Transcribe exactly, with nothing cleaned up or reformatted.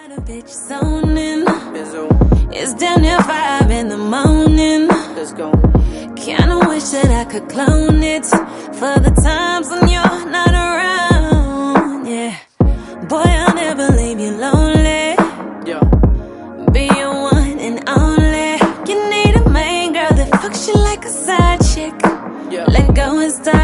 got a bitch zoning. It's down there five in the morning. Let's go. Kinda wish that I could clone it for the times when you're not around. Yeah, boy, I'll never leave you lonely. Yeah. Be your one and only. You need a main girl that fucks you like a side chick. Yeah. Let go and stop